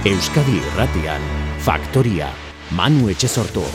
Euskadi Irratian, Faktoria, Manu Etxesortu.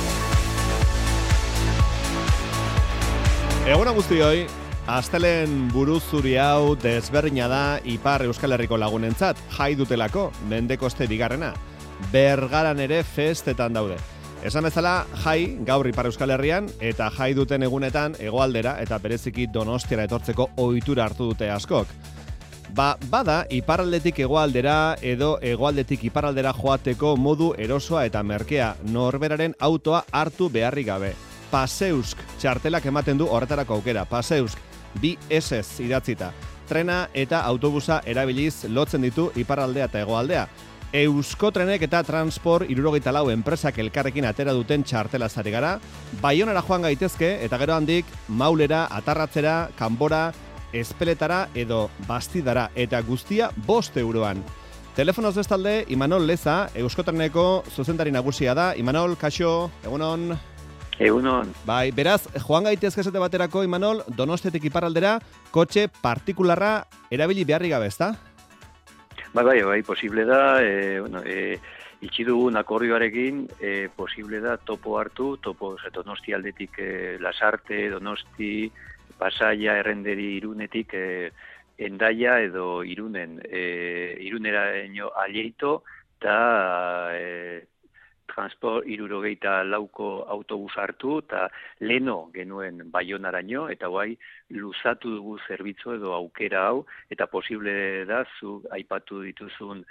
Egun guztioi, astelen buruzuri hau desberdina da Ipar Euskal Herriko lagunentzat, jai dutelako, mendekoste bigarrena. Bergaran ere festetan daude. Esan bezala, jai gaur Ipar Euskal Herrian eta jai duten egunetan hegoaldera eta bereziki Donostiara etortzeko ohitura hartu dute askok. Bada, iparraldetik hegoaldera edo hegoaldetik iparraldera joateko modu erosoa eta merkea, norberaren autoa hartu beharrik gabe. Paseusk txartelak ematen du horretarako aukera. Paseusk, bi esez idatzita. Trena eta autobusa erabiliz lotzen ditu iparraldea eta hegoaldea. Euskotrenek eta Transport 74 enpresak elkarrekin atera duten txartelaz ari gara. Baionara joan gaitezke eta gero handik Maulera, Atarratzera, Kanbora, Espeletara edo Bastidara eta guztia 5 euroan. Telefonoz bestalde, Imanol Leza, Euskotreneko zuzendari nagusia da. Imanol, kaixo, egunon. Egunon. Bai, beraz, joan gaitezke esate baterako, Imanol, Donostiatik iparraldera, kotxe partikularra erabili beharrik gabe, ezta? Bai, posible da, itxi dugun akordioarekin, posible da topo hartu, Donosti aldetik Lasarte, Donosti, Pasaia, Errenderi, Irunetik, Endaia edo Irunera aleito, eta Transport 74 autobus hartu, eta leno genuen Baionaraino, eta guai luzatu dugu zerbitzu edo aukera hau, eta posible da, zu aipatu dituzun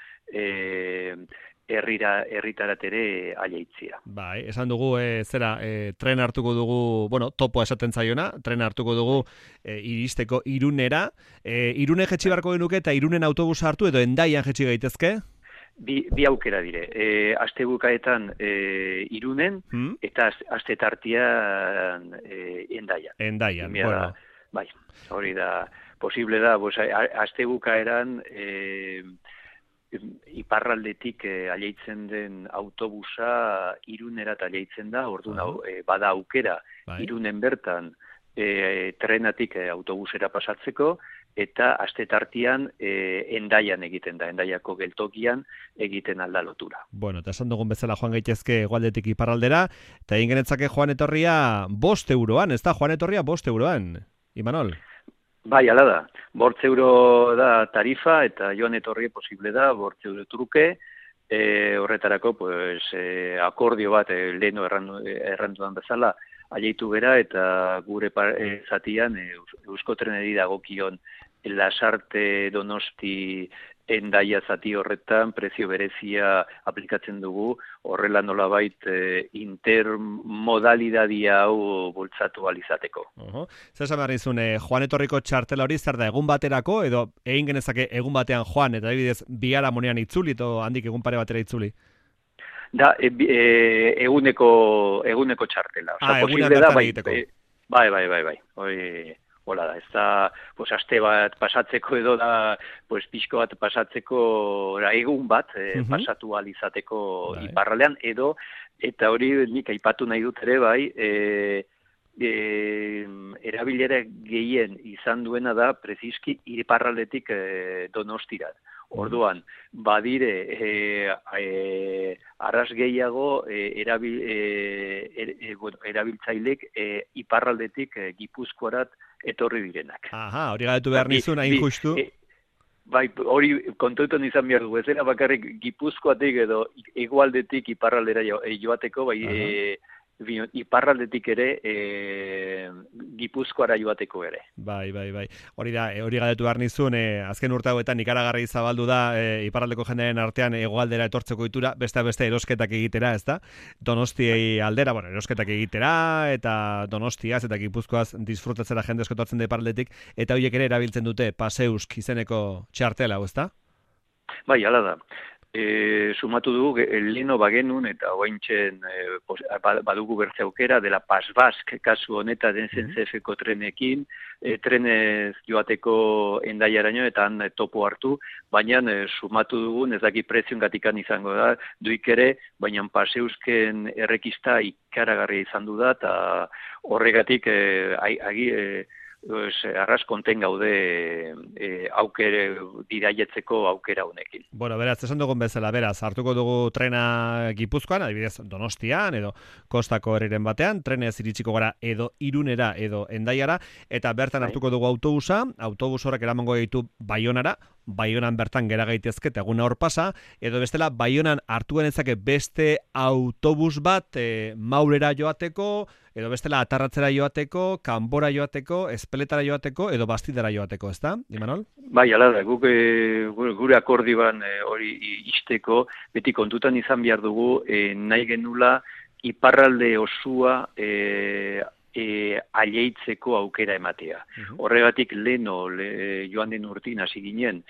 herritarat ere aleitzia. Bai, esan dugu, tren hartuko dugu, topoa esaten zaiona, tren hartuko dugu iristeko Irunera. Irune jetxi barko genuke eta Irunen autobusa hartu edo Endaian jetxi gaitezke? Bi aukera dire. Astebukaetan Irunen eta astetartian Endaian. Endaian, bueno. Bai, hori da, posible da, astebukaeran iparraldetik aleitzen den autobusa Irunera aleitzen da, orduan bada aukera Irunen bertan trenatik autobusera pasatzeko, eta astetartian Endaian egiten da, Endaiako geltokian egiten alda lotura. Bueno, eta esan dugun bezala joan gaitezke hegoaldetik iparraldera, eta egin genetzake joan etorria 5 euroan, ez da, joan etorria 5 euroan, Imanol? Bai, ala da, 5 euro da tarifa, eta joan etorri posible da, 5 euro truke, horretarako, akordio bat, leheno erranduan bezala, aleitu bera, eta gure zatian Euskotreneri dagokion Lasarte, Donosti, Endaia zati horretan prezio berezia aplikatzen dugu, horrela nolabait intermodalidadia hau bultzatu alizateko. Zer esan behar nizun, joan etorriko txartela hori zer da, egun baterako, edo egin genezake egun batean joan, eta adibidez biharamunean itzuli, edo handik egun pare batera itzuli? Da, eguneko txartela. Egunean bertan egiteko. Bai. Hola da, ez da, aste bat pasatzeko edo da, pixko bat pasatzeko egun bat pasatu alizateko iparraldean, edo, eta hori nik aipatu nahi dut ere bai, erabilera gehien izan duena da, preziski iparraldetik Donostirat. Orduan, badire arras gehiago erabiltzailek iparraldetik Gipuzkoarat etorri direnak. Hori galetu behar nizun, hain justu. Bai, hori kontuetan izan behar du, ezera bakarrik Gipuzkoatik edo hegoaldetik iparraldera joateko, iparraldetik ere Gipuzkoara joateko ere. Bai. Hori galetu behar nizun, azken urte hauetan ikaragarri zabaldu da iparraldeko jendearen artean hegoaldera etortzeko ohitura, beste erosketak egitera, ez da? Donosti aldera, erosketak egitera, eta Donostiaz eta Gipuzkoaz disfrutatzera jende eskotortzen da iparraldetik, eta horiek ere erabiltzen dute Paseusk izeneko txartela, ez da? Bai, hala da. Sumatu dugu leno bagenun eta oaintzen badugu bertze aukera dela Pasbask kasu honetan den ZNCF-ko trenekin, trenez joateko Endaiaraino eta han topo hartu, baina sumatu dugun ez daki prezioengatikan izango da, duik ere, baina Paseusken errekista ikaragarria izan du da, eta horregatik arras konten gaude aukere bidaietzeko aukera honekin. Bueno, beraz, esan dugun bezala, beraz, hartuko dugu trena Gipuzkoan, adibidez Donostian edo Kostako herriren batean, trenez iritsiko gara edo Irunera edo Hendaiara, eta bertan hartuko dugu autobus horrek eramango gaitu Baionara, Baionan bertan gera gaitezke eta eguna hor pasa, edo bestela Baionan hartu genezake beste autobus bat Maurera joateko, edo bestela Atarratzera joateko, Kanbora joateko, Espeletara joateko, edo Bastidara joateko, ezta, Imanol? Bai, ala da, guk gure akordioan hori isteko, beti kontutan izan behar dugu, nahi genula iparralde osua aileitzeko aukera ematea. Horregatik joan den urtin hasi ginen,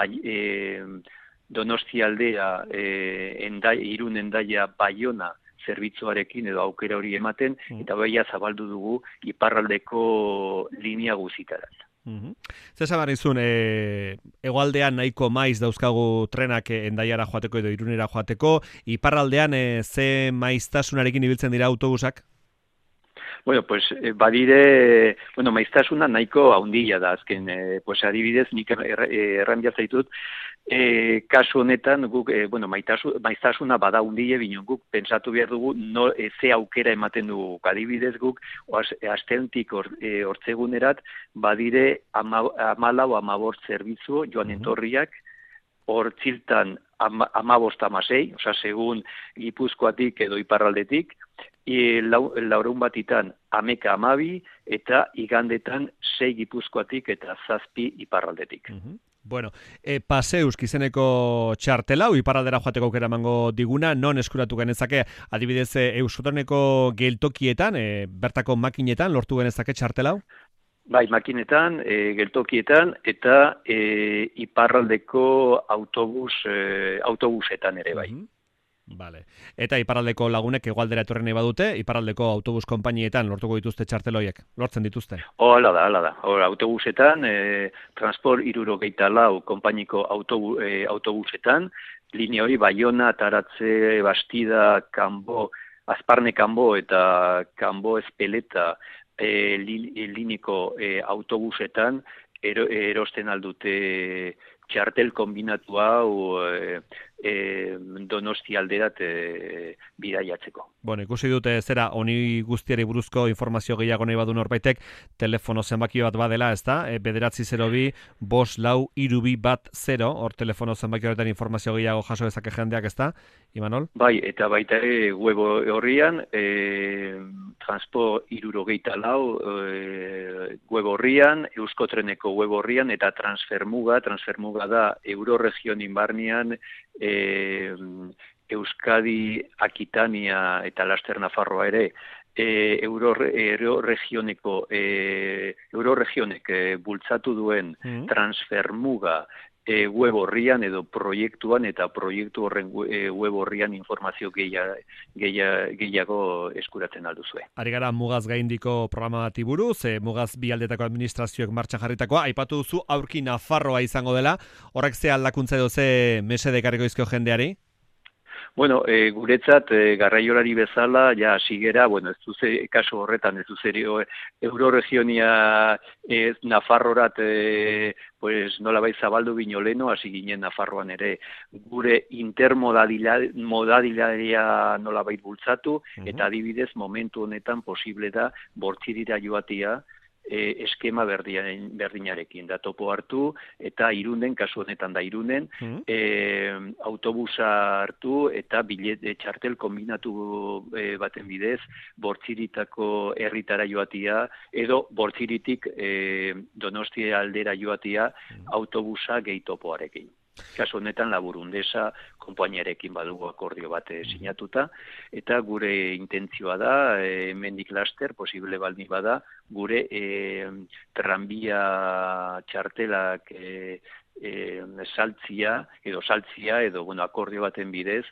Donostia aldea, Irun Hendaia Baiona zerbitzuarekin edo aukera hori ematen, eta baia zabaldu dugu iparraldeko linea guzitarat. Zesa barrizun, hegoaldean nahiko maiz dauzkagu trenak Hendaiara joateko edo Irunera joateko, iparraldean ze maiztasunarekin ibiltzen dira autobusak? Bueno, pues badire, maiztasuna nahiko haundila da, azken, pues adibidez, nik erranbia zaitut, kasu honetan, guk, maiztasuna bada haundile, bino guk pentsatu behar dugu, ze aukera ematen dugu, adibidez guk, astentik hortzegunerat, badire 14 zerbitzu, joan entorriak, hortziltan 15-16, oza, segun Gipuzkoatik edo iparraldetik, laurehun batitan 11-12 eta igandetan 6 Gipuzkoatik eta 7 iparraldetik. Bueno, Paseus izeneko txartelau, iparraldera joateko aukera emango diguna, non eskuratu genezake, adibidez Euskotreneko geltokietan, bertako makinetan, lortu genezake txartelau? Bai, makinetan, geltokietan eta iparraldeko autobusetan ere bai. Vale. Eta iparraldeko lagunek hegoaldera etorri nahi badute, iparraldeko autobus konpainietan lortuko dituzte txarteloiek, lortzen dituzte? Hala da. Autobusetan, Transport 74 konpainiko autobusetan, linea hori Baiona, Taratze, Bastida, Kanbo, Azparne Kanbo eta Kanbo Espeleta liniko autobusetan erosten aldute txartel kombinatu hau Donostia alderat bidaiatzeko. Bueno, ikusi dute zera honi guztiari buruzko informazio gehiago nahi badu norbaitek, telefono zenbaki bat badela, ezta? 902-442-310, hor telefono zenbaki horretan informazio gehiago jaso dezake jendeak, ezta? Imanol? Bai, eta baita ere web horrian, Transport 74 web horrian, Euskotreneko web horrian, eta Transfermuga da Euroregionin barnean, Euskadi, Akitania eta Laster Nafarroa ere Euroregionek bultzatu duen Transfermuga web horrian edo proiektuan eta proiektu horren web horrian informazio gehiago eskuratzen alduzue. Ari gara mugaz gaindiko programa bati buruz, mugaz bi aldetako administrazioek martxan jarritakoa, aipatu duzu aurki Nafarroa izango dela, horrek ze aldakuntza edo ze mesede ekarriko izkio jendeari? Bueno, guretzat garraiolari bezala, ja sigera, ez duze, kaso horretan, ez duze Euroregionia Nafarrorat, nolabait zabaldu bino leno, hasi ginen Nafarroan ere, gure intermodalidadia nolabait bultzatu, eta adibidez, momentu honetan posible da, Bortzirira joatia, eskema berdinarekin, da topo hartu, eta Irunen, kasu honetan da Irunen, autobusa hartu eta txartel kombinatu baten bidez, Bortziritako herritara joatia, edo Bortziritik Donostia aldera joatia, autobusa gehi topoarekin. Kasu honetan Laburundesa konpainiarekin badugu akordio bat sinatuta, eta gure intentzioa da, hemendik laster, posible baldin bada, gure tranbia txartelak saltzia edo akordio baten bidez,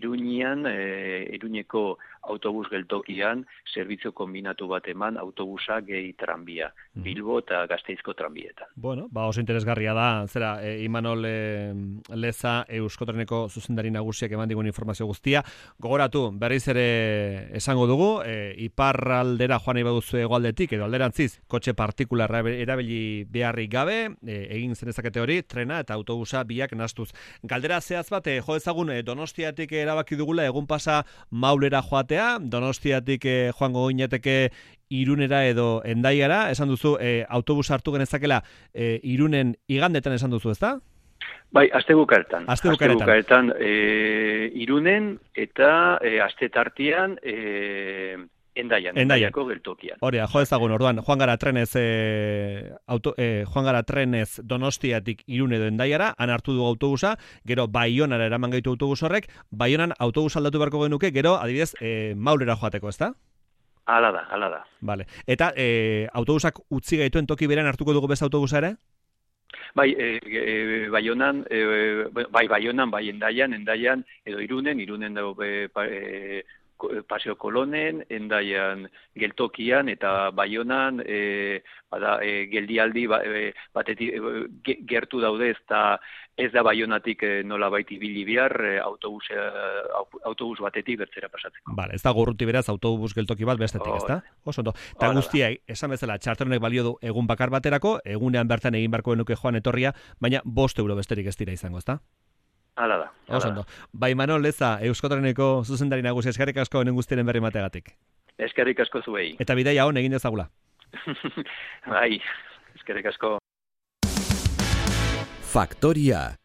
Iruñeko autobus geltokian zerbitzu kombinatu bat eman autobusa gehi tranbia, Bilbo eta Gasteizko tranbietan. Bueno, oso interesgarria da, Imanol Leza Euskotreneko zuzendari nagusiak eman digun informazio guztia. Gogoratu, berriz ere esango dugu, iparraldera joan nahi baduzu hegoaldetik edo alderantziz, kotxe partikularra erabili beharrik gabe, egin zenezakete hori, trena eta autobusa biak nastuz. Galdera zehaz bat, jo ezagun Donostiatik erabaki dugula egun pasa Maulera joatea, Donostiatik joango ginateke Irunera edo Hendaiara, esan duzu autobus hartu genezakela Irunen igandetan esan duzu, ezta? Bai, astebukaetan Irunen eta astetartean Hendaiako geltokian. Hori, jo ezagun, orduan, joan gara trenez Donostiatik Irun edo Hendaiara, han hartu du autobusa, gero Baionara eraman gaitu autobus horrek, Baionan autobus aldatu beharko genuke, gero, adibidez, Maulera joateko, ezta? Hala da. Vale. Eta autobusak utzi gaituen toki berean hartuko dugu beste autobusa ere? Bai, Baionan, bai Hendaian, edo Irunen dago Paseo Kolonen, Hendaian geltokian, eta Baionan geldialdi batetik gertu daude, ez da Baionatik nolabait ibili behar autobus batetik bertzera pasatzeko. Vale, ez da gorruti beraz autobus geltoki bat bestetik, ezta? Oso ondo. Ta guztia, esan bezala, txarteronek balio du egun bakar baterako, egunean bertan egin barko genuke joan etorria, baina 5 euro besterik ez dira izango, ezta? Hala da. Oso ondo. Bai, Imanol Leza, Euskotreneko zuzendari nagusia, eskerrik asko honen guztiaren berri mategatik. Eskerrik asko zuei. Eta bidaia hon egin dezagula. Bai, eskerrik asko. Faktoria.